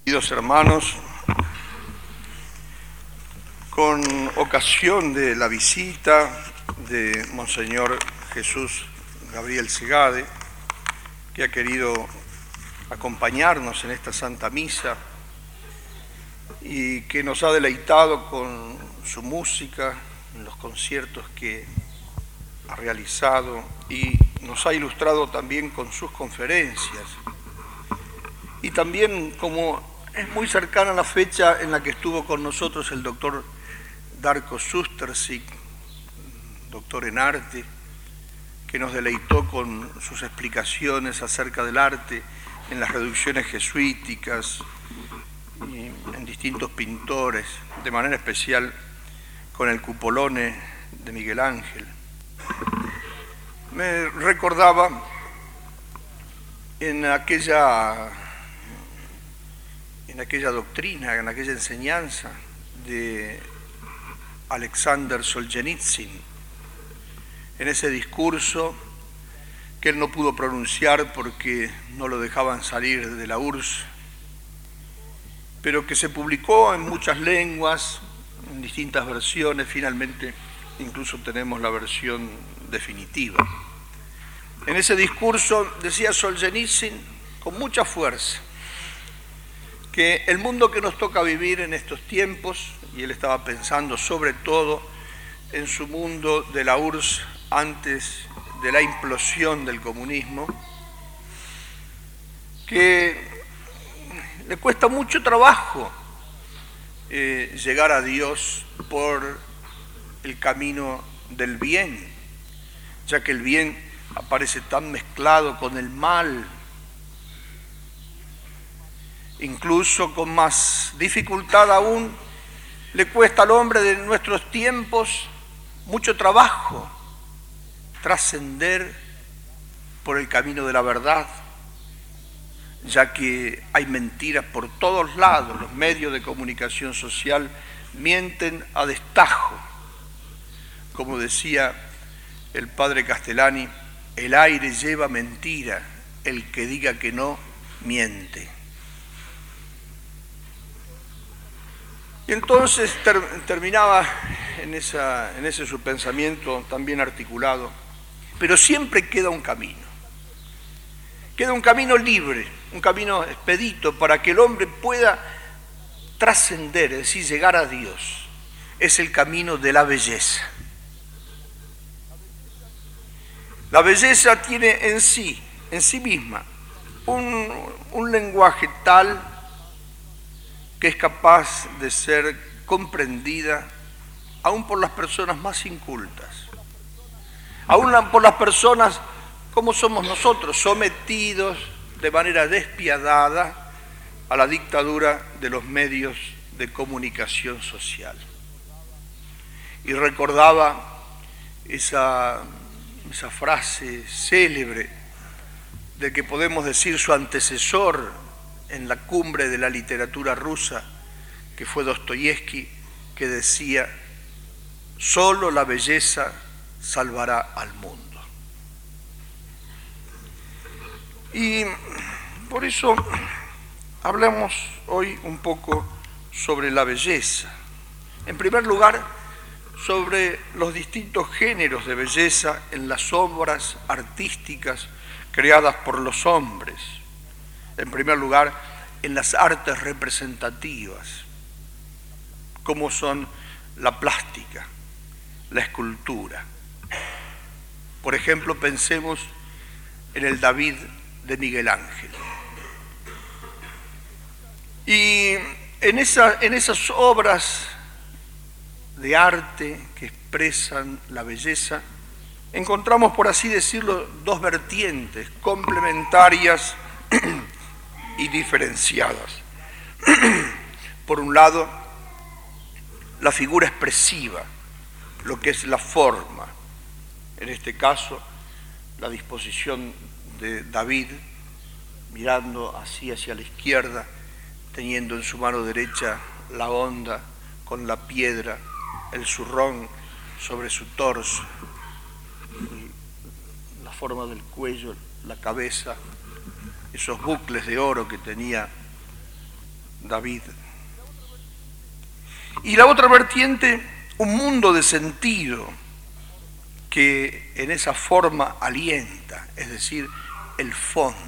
Queridos hermanos, con ocasión de la visita de Monseñor Jesús Gabriel Segade, que ha querido acompañarnos en esta Santa Misa y que nos ha deleitado con su música, en los conciertos que ha realizado y nos ha ilustrado también con sus conferencias. Y también, como es muy cercana la fecha en la que estuvo con nosotros el doctor Darko Sustersik, doctor en arte, que nos deleitó con sus explicaciones acerca del arte en las reducciones jesuíticas y en distintos pintores, de manera especial con el Cupolone de Miguel Ángel. Me recordaba en aquella doctrina, en aquella enseñanza de Alexander Solzhenitsyn, en ese discurso que él no pudo pronunciar porque no lo dejaban salir de la URSS, pero que se publicó en muchas lenguas, en distintas versiones. Finalmente incluso tenemos la versión definitiva. En ese discurso decía Solzhenitsyn con mucha fuerza que el mundo que nos toca vivir en estos tiempos, y él estaba pensando sobre todo en su mundo de la URSS antes de la implosión del comunismo, que le cuesta mucho trabajo llegar a Dios por el camino del bien, ya que el bien aparece tan mezclado con el mal. Incluso con más dificultad aún, le cuesta al hombre de nuestros tiempos mucho trabajo trascender por el camino de la verdad, ya que hay mentiras por todos lados. Los medios de comunicación social mienten a destajo. Como decía el padre Castellani, el aire lleva mentira, el que diga que no, miente. Y entonces terminaba en ese su pensamiento tan bien articulado, pero siempre queda un camino libre, un camino expedito para que el hombre pueda trascender, es decir, llegar a Dios. Es el camino de la belleza. La belleza tiene en sí misma, un lenguaje tal que es capaz de ser comprendida aún por las personas más incultas, aún por las personas como somos nosotros, sometidos de manera despiadada a la dictadura de los medios de comunicación social. Y recordaba esa frase célebre de que podemos decir su antecesor en la cumbre de la literatura rusa, que fue Dostoyevsky, que decía: solo la belleza salvará al mundo. Y por eso hablamos hoy un poco sobre la belleza. En primer lugar, sobre los distintos géneros de belleza en las obras artísticas creadas por los hombres. En primer lugar, en las artes representativas, como son la plástica, la escultura. Por ejemplo, pensemos en el David de Miguel Ángel. Y en esas obras de arte que expresan la belleza, encontramos, por así decirlo, dos vertientes complementarias y diferenciadas. Por un lado, la figura expresiva, lo que es la forma. En este caso, la disposición de David, mirando así hacia la izquierda, teniendo en su mano derecha la honda con la piedra, el zurrón sobre su torso, la forma del cuello, la cabeza, esos bucles de oro que tenía David. Y la otra vertiente, un mundo de sentido que en esa forma alienta, es decir, el fondo.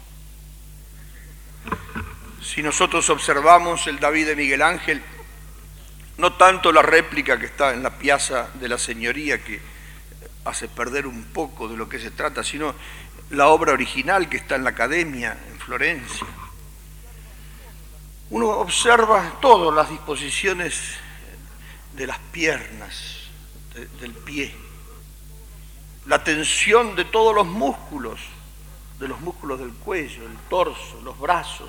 Si nosotros observamos el David de Miguel Ángel, no tanto la réplica que está en la Piazza de la Señoría, que hace perder un poco de lo que se trata, sino la obra original que está en la Academia, en Florencia. Uno observa todas las disposiciones de las piernas, del pie, la tensión de todos los músculos del cuello, el torso, los brazos.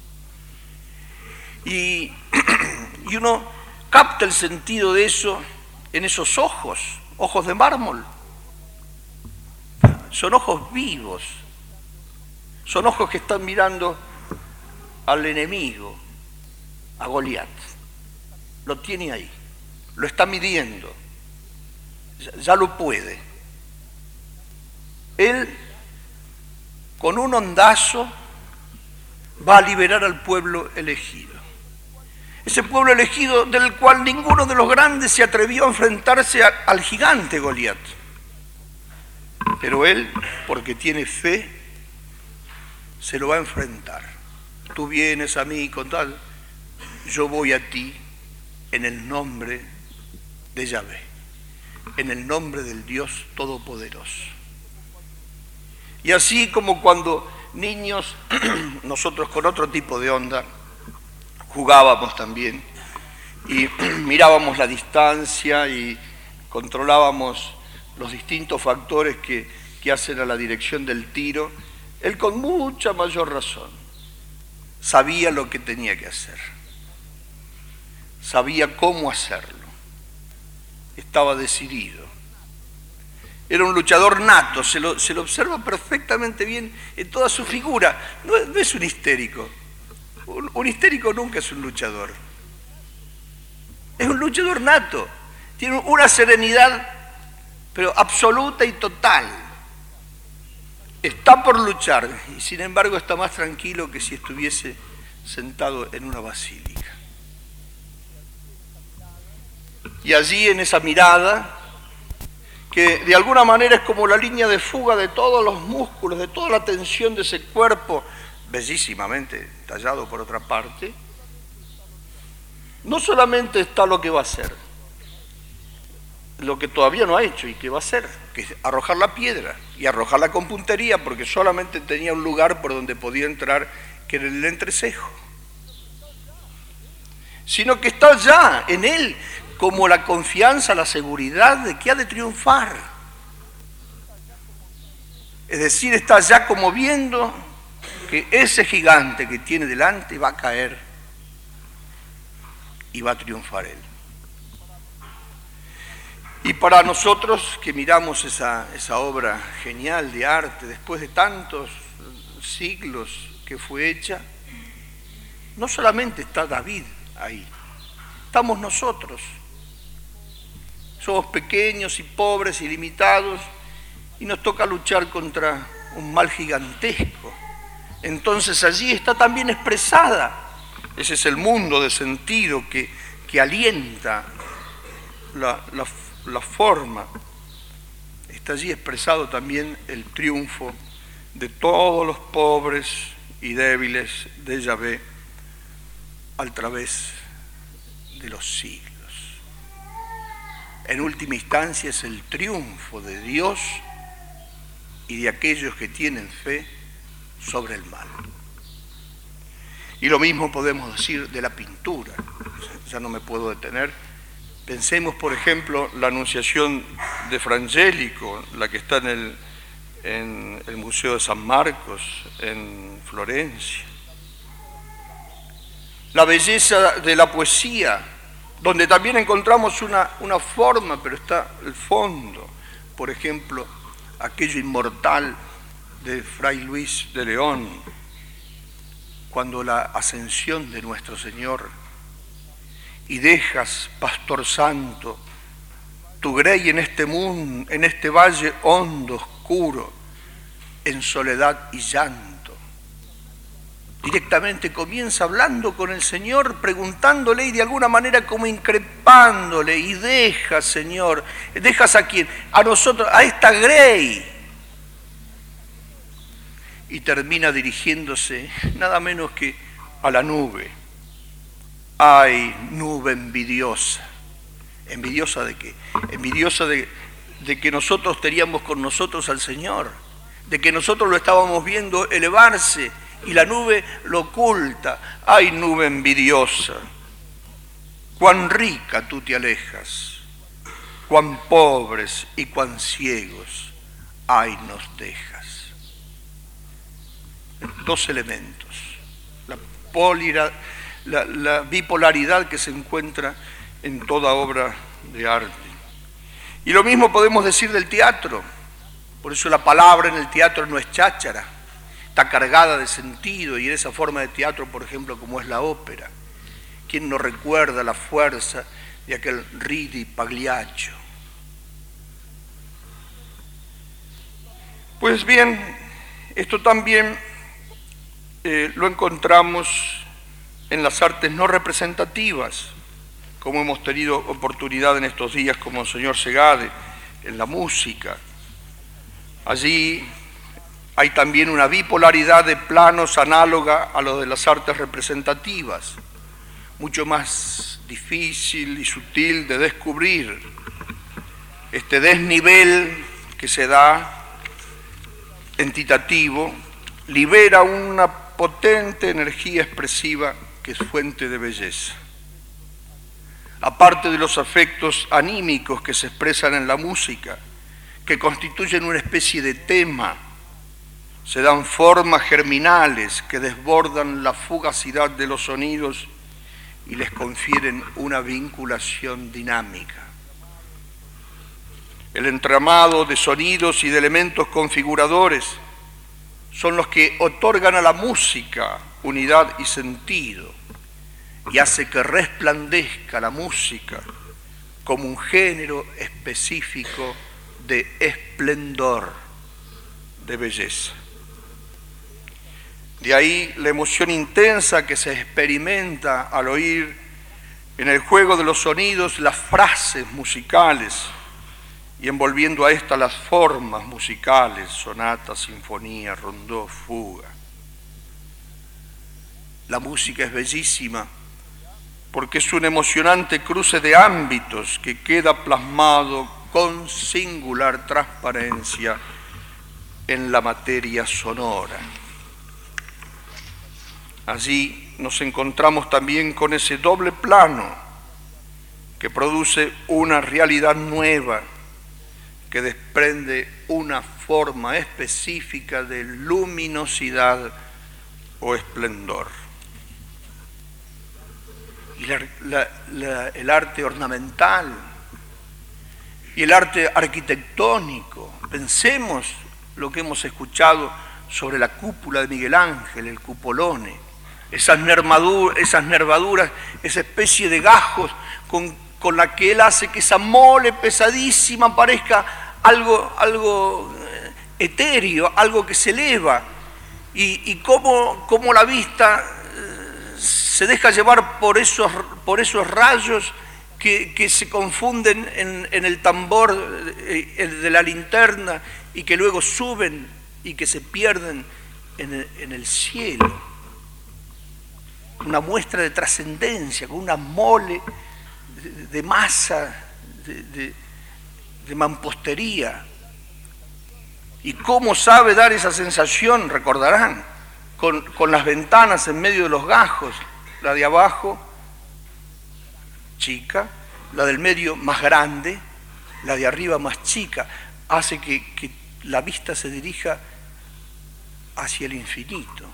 Y uno capta el sentido de eso en esos ojos de mármol. Son ojos vivos, son ojos que están mirando al enemigo, a Goliat. Lo tiene ahí, lo está midiendo, ya lo puede. Él, con un hondazo, va a liberar al pueblo elegido. Ese pueblo elegido del cual ninguno de los grandes se atrevió a enfrentarse al gigante Goliat. Pero él, porque tiene fe, se lo va a enfrentar. Tú vienes a mí con tal, yo voy a ti en el nombre de Yahvé, en el nombre del Dios Todopoderoso. Y así como cuando niños, nosotros con otro tipo de onda, jugábamos también y mirábamos la distancia y controlábamos los distintos factores que hacen a la dirección del tiro, él con mucha mayor razón sabía lo que tenía que hacer, sabía cómo hacerlo, estaba decidido. Era un luchador nato, se lo observa perfectamente bien en toda su figura. No es un histérico. Un histérico nunca es un luchador. Es un luchador nato. Tiene una serenidad, pero absoluta y total. Está por luchar y sin embargo está más tranquilo que si estuviese sentado en una basílica. Y allí en esa mirada, que de alguna manera es como la línea de fuga de todos los músculos, de toda la tensión de ese cuerpo, bellísimamente tallado por otra parte, no solamente está lo que va a hacer, lo que todavía no ha hecho y que va a hacer, que es arrojar la piedra y arrojarla con puntería, porque solamente tenía un lugar por donde podía entrar, que era el entrecejo, sino que está ya en él como la confianza, la seguridad de que ha de triunfar. Es decir, está ya como viendo que ese gigante que tiene delante va a caer y va a triunfar él. Y para nosotros que miramos esa obra genial de arte, después de tantos siglos que fue hecha, no solamente está David ahí, estamos nosotros. Somos pequeños y pobres y limitados y nos toca luchar contra un mal gigantesco. Entonces allí está también expresada, ese es el mundo de sentido que alienta la forma. Está allí expresado también el triunfo de todos los pobres y débiles de Yahvé a través de los siglos. En última instancia es el triunfo de Dios y de aquellos que tienen fe sobre el mal. Y lo mismo podemos decir de la pintura. Ya no me puedo detener. Pensemos, por ejemplo, la Anunciación de Frangélico, la que está en el Museo de San Marcos, en Florencia. La belleza de la poesía, donde también encontramos una forma, pero está el fondo. Por ejemplo, aquello inmortal de Fray Luis de León, cuando la ascensión de nuestro Señor, y dejas, pastor santo, tu grey en este mundo, en este valle hondo, oscuro, en soledad y llanto. Directamente comienza hablando con el Señor, preguntándole y de alguna manera como increpándole. Y dejas, Señor, dejas a quién, a nosotros, a esta grey. Y termina dirigiéndose nada menos que a la nube. Ay, nube envidiosa. ¿Envidiosa de qué? Envidiosa de que nosotros teníamos con nosotros al Señor, de que nosotros lo estábamos viendo elevarse y la nube lo oculta. Ay, nube envidiosa, cuán rica tú te alejas, cuán pobres y cuán ciegos, ay, nos dejas. Dos elementos, la bipolaridad que se encuentra en toda obra de arte. Y lo mismo podemos decir del teatro. Por eso la palabra en el teatro no es cháchara, está cargada de sentido, y en esa forma de teatro, por ejemplo, como es la ópera. ¿Quién no recuerda la fuerza de aquel Ridi Pagliaccio? Pues bien, esto también lo encontramos en las artes no representativas, como hemos tenido oportunidad en estos días con Monseñor Segade, en la música. Allí hay también una bipolaridad de planos análoga a los de las artes representativas, mucho más difícil y sutil de descubrir. Este desnivel que se da entitativo libera una potente energía expresiva que es fuente de belleza. Aparte de los afectos anímicos que se expresan en la música, que constituyen una especie de tema, se dan formas germinales que desbordan la fugacidad de los sonidos y les confieren una vinculación dinámica. El entramado de sonidos y de elementos configuradores son los que otorgan a la música unidad y sentido, y hace que resplandezca la música como un género específico de esplendor, de belleza. De ahí la emoción intensa que se experimenta al oír en el juego de los sonidos las frases musicales y envolviendo a estas las formas musicales, sonata, sinfonía, rondó, fuga. La música es bellísima porque es un emocionante cruce de ámbitos que queda plasmado con singular transparencia en la materia sonora. Allí nos encontramos también con ese doble plano que produce una realidad nueva, que desprende una forma específica de luminosidad o esplendor. Y el arte ornamental y el arte arquitectónico. Pensemos lo que hemos escuchado sobre la cúpula de Miguel Ángel, el cupolone, esas nervaduras, esa especie de gajos con la que él hace que esa mole pesadísima parezca algo etéreo, algo que se eleva, y cómo la vista se deja llevar por esos rayos que se confunden en el tambor de la linterna y que luego suben y que se pierden en el cielo. Una muestra de trascendencia, con una mole de masa, de mampostería. ¿Y cómo sabe dar esa sensación? Recordarán, con las ventanas en medio de los gajos, la de abajo chica, la del medio más grande, la de arriba más chica, hace que la vista se dirija hacia el infinito.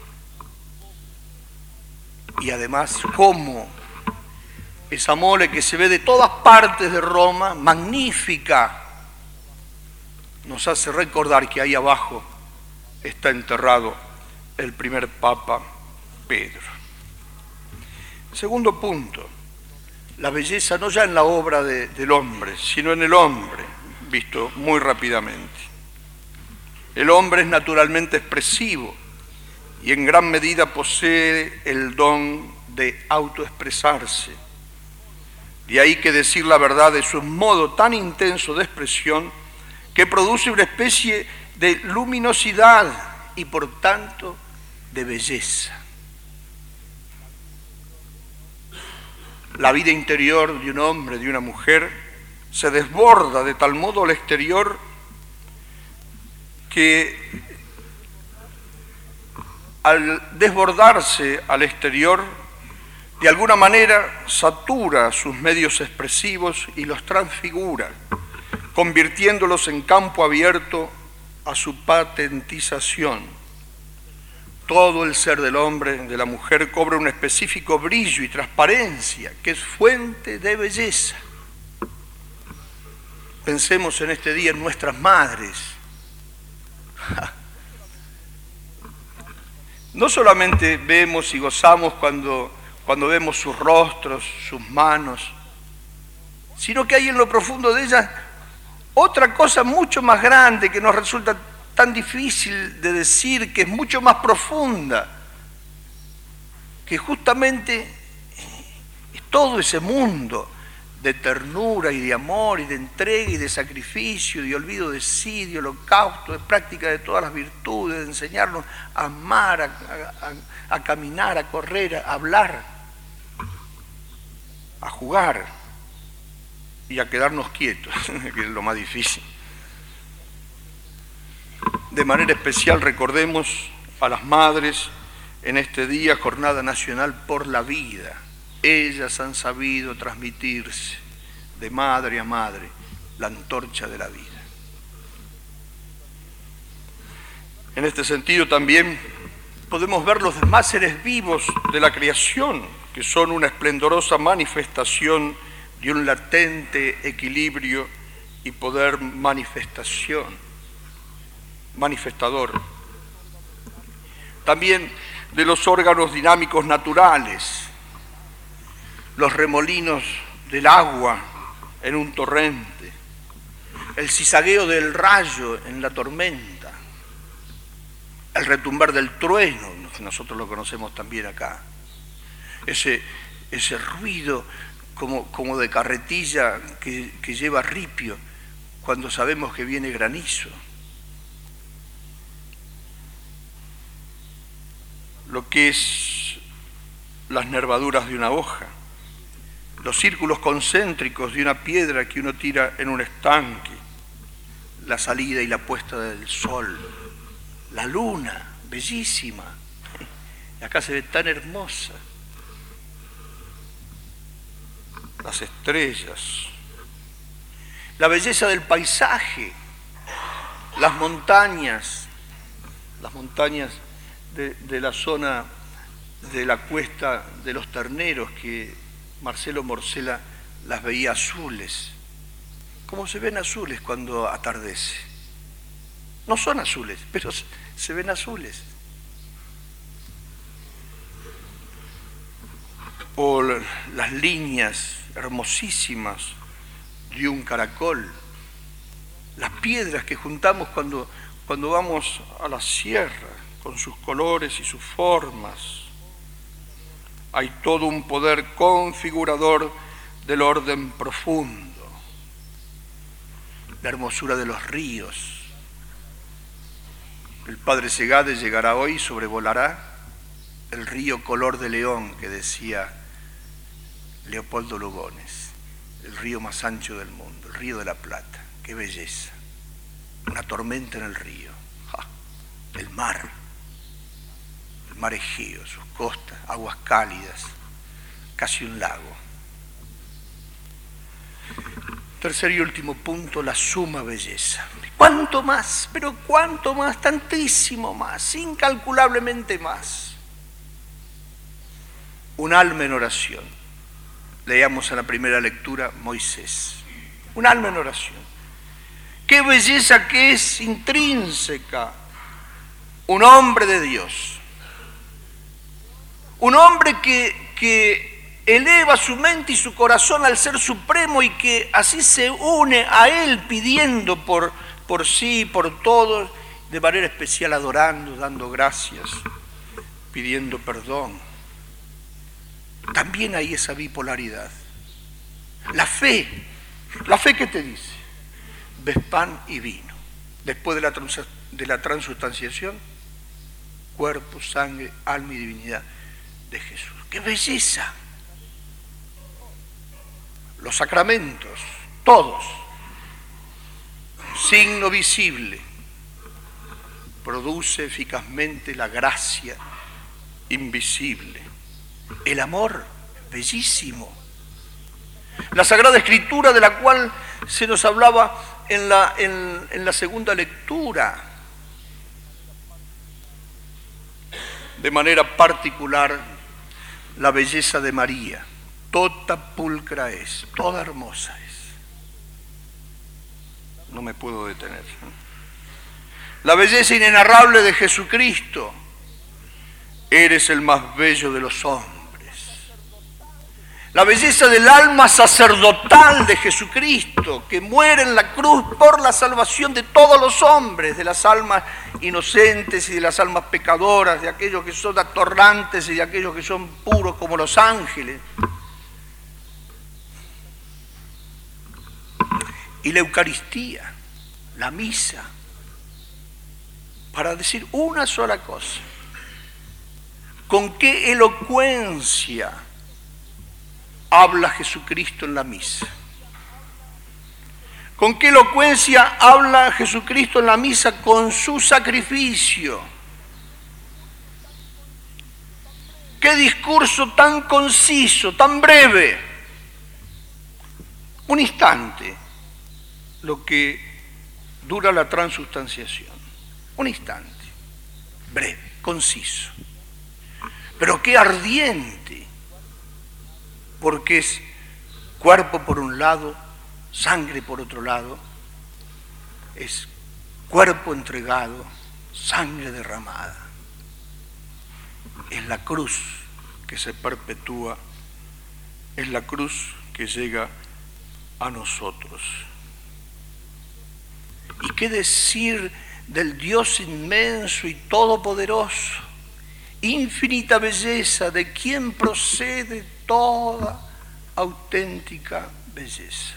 Y además, cómo esa mole que se ve de todas partes de Roma, magnífica, nos hace recordar que ahí abajo está enterrado el primer Papa Pedro. Segundo punto, la belleza no ya en la obra del hombre, sino en el hombre, visto muy rápidamente. El hombre es naturalmente expresivo y en gran medida posee el don de autoexpresarse. De ahí que decir la verdad es un modo tan intenso de expresión que produce una especie de luminosidad y por tanto de belleza. La vida interior de un hombre, de una mujer, se desborda de tal modo al exterior que al desbordarse al exterior, de alguna manera satura sus medios expresivos y los transfigura, convirtiéndolos en campo abierto a su patentización. Todo el ser del hombre, de la mujer, cobra un específico brillo y transparencia que es fuente de belleza. Pensemos en este día en nuestras madres. No solamente vemos y gozamos cuando vemos sus rostros, sus manos, sino que hay en lo profundo de ellas otra cosa mucho más grande que nos resulta tan difícil de decir, que es mucho más profunda, que justamente es todo ese mundo de ternura y de amor y de entrega y de sacrificio, de olvido de sí, de holocausto, de práctica de todas las virtudes, de enseñarnos a amar, a caminar, a correr, a hablar, a jugar y a quedarnos quietos, que es lo más difícil. De manera especial recordemos a las madres en este día, Jornada Nacional por la Vida. Ellas han sabido transmitirse de madre a madre la antorcha de la vida. En este sentido también podemos ver los demás seres vivos de la creación, que son una esplendorosa manifestación de un latente equilibrio y poder manifestador. También de los órganos dinámicos naturales, los remolinos del agua en un torrente, el zizagueo del rayo en la tormenta, el retumbar del trueno, nosotros lo conocemos también acá, ese ruido como de carretilla que lleva ripio cuando sabemos que viene granizo. Lo que es las nervaduras de una hoja, los círculos concéntricos de una piedra que uno tira en un estanque, la salida y la puesta del sol, la luna, bellísima, acá se ve tan hermosa, las estrellas, la belleza del paisaje, las montañas de la zona de la Cuesta de los Terneros, que Marcelo Morcela las veía azules. ¿Cómo se ven azules cuando atardece? No son azules, pero se ven azules. O las líneas hermosísimas de un caracol, las piedras que juntamos cuando vamos a la sierra, con sus colores y sus formas. Hay todo un poder configurador del orden profundo, la hermosura de los ríos. El padre Segade llegará hoy, sobrevolará el río color de león que decía Leopoldo Lugones, el río más ancho del mundo, el río de la Plata. ¡Qué belleza! Una tormenta en el río. ¡Ja! El mar Egeo, sus costas, aguas cálidas, casi un lago. Tercer y último punto, la suma belleza. ¿Cuánto más? Pero ¿cuánto más? Tantísimo más, incalculablemente más. Un alma en oración. Leíamos en la primera lectura Moisés. Un alma en oración. Qué belleza que es intrínseca. Un hombre de Dios. Un hombre que eleva su mente y su corazón al Ser Supremo y que así se une a Él pidiendo por sí, por todos, de manera especial adorando, dando gracias. pidiendo perdón. También hay esa bipolaridad. La fe ¿qué te dice? Ves pan y vino. Después de la transustanciación, cuerpo, sangre, alma y divinidad de Jesús. ¡Qué belleza! Los sacramentos, todos, signo visible, produce eficazmente la gracia invisible. El amor, bellísimo. La Sagrada Escritura, de la cual se nos hablaba en la segunda lectura, de manera particular, la belleza de María, toda pulcra es, toda hermosa es. No me puedo detener. La belleza inenarrable de Jesucristo, eres el más bello de los hombres. La belleza del alma sacerdotal de Jesucristo, que muere en la cruz por la salvación de todos los hombres, de las almas inocentes y de las almas pecadoras, de aquellos que son atorrantes y de aquellos que son puros como los ángeles. Y la Eucaristía, la misa, para decir una sola cosa. ¿Con qué elocuencia habla Jesucristo en la misa? ¿Con qué elocuencia habla Jesucristo en la misa? Con su sacrificio. ¿Qué discurso tan conciso, tan breve? Un instante, lo que dura la transustanciación. Un instante, breve, conciso. Pero qué ardiente, porque es cuerpo por un lado, sangre por otro lado, es cuerpo entregado, sangre derramada. Es la cruz que se perpetúa, es la cruz que llega a nosotros. ¿Y qué decir del Dios inmenso y todopoderoso? Infinita belleza, de quien procede toda auténtica belleza.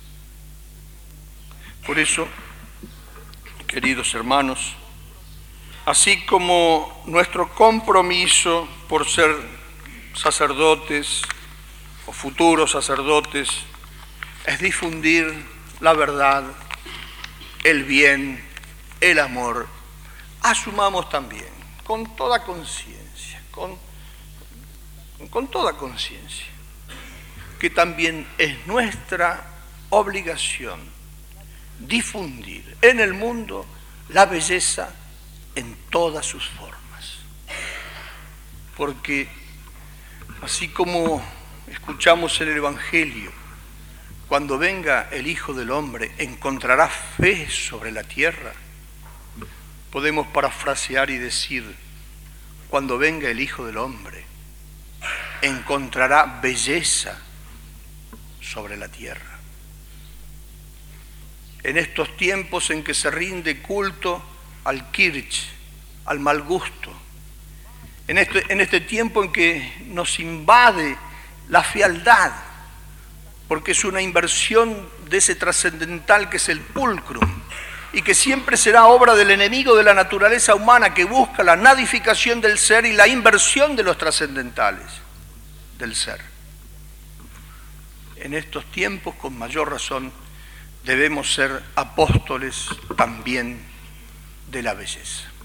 Por eso, queridos hermanos, así como nuestro compromiso por ser sacerdotes o futuros sacerdotes es difundir la verdad, el bien, el amor, asumamos también con toda conciencia, con toda conciencia, que también es nuestra obligación difundir en el mundo la belleza en todas sus formas. Porque así como escuchamos en el Evangelio, cuando venga el Hijo del Hombre, encontrará fe sobre la tierra. Podemos parafrasear y decir, cuando venga el Hijo del Hombre, encontrará belleza sobre la tierra. En estos tiempos en que se rinde culto al kitsch, al mal gusto, en este tiempo en que nos invade la fealdad, porque es una inversión de ese trascendental que es el pulcrum, y que siempre será obra del enemigo de la naturaleza humana que busca la nadificación del ser y la inversión de los trascendentales del ser. En estos tiempos, con mayor razón, debemos ser apóstoles también de la belleza.